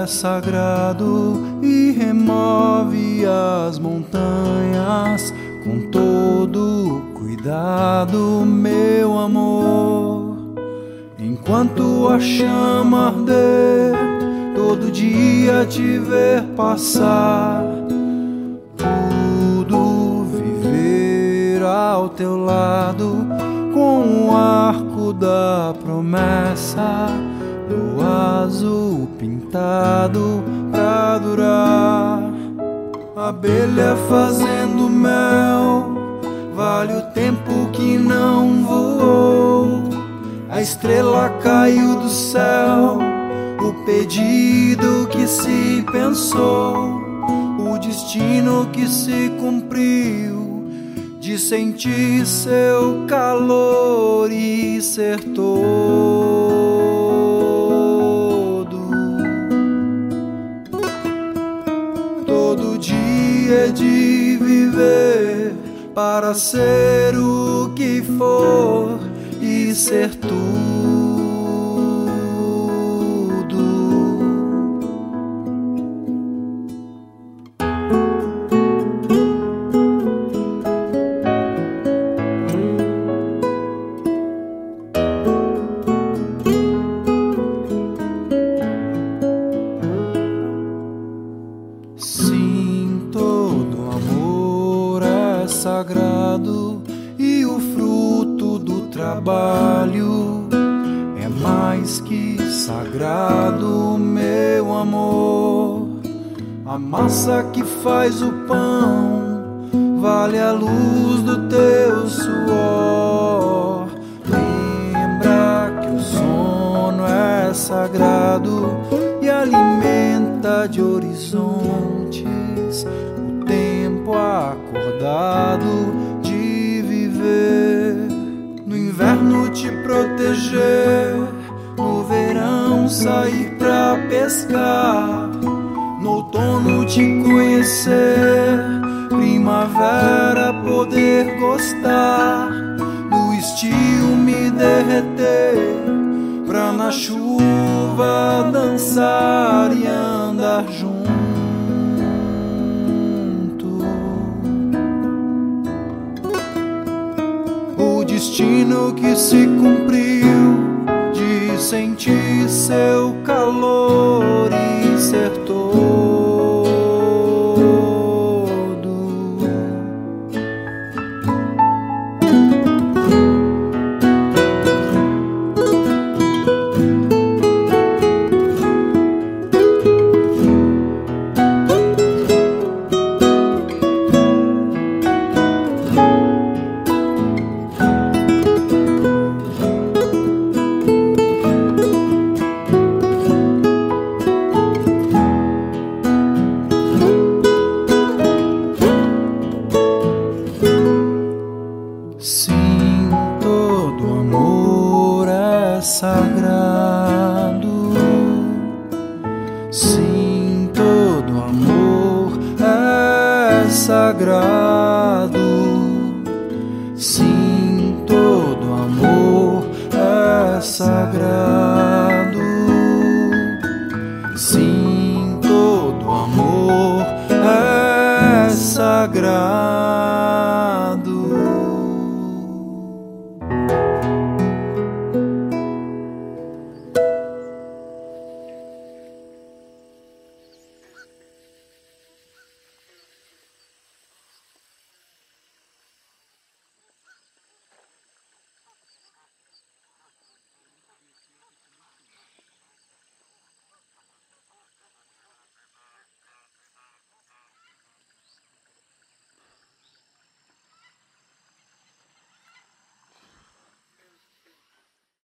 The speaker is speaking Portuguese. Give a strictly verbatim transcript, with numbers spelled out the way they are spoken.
é sagrado e remove as montanhas com todo cuidado, meu amor. Enquanto a chama arder, todo dia te ver passar, tudo viver ao teu lado, com o arco da promessa no azul pintado pra durar. Abelha fazendo mel, vale o tempo que não voou. A estrela caiu do céu, o pedido que se pensou, o destino que se cumpriu, de sentir seu calor e ser todo. Todo dia é de viver para ser o que for e ser tudo. Sim, todo amor é sagrado e o fruto do trabalho é mais que sagrado, meu amor. A massa que faz o pão vale a luz do teu suor. Lembra que o sono é sagrado e alimenta de horizontes o tempo acordado de viver. No inverno te proteger, no verão sair pra pescar, no outono te conhecer, primavera poder gostar, no estio me derreter, pra na chuva dançar e andar junto. O destino que se cumpriu, de sentir seu calor e ser todo. Sim, todo amor é sagrado. Sim, todo amor é sagrado. Sim, todo amor é sagrado. Sim, todo amor é sagrado.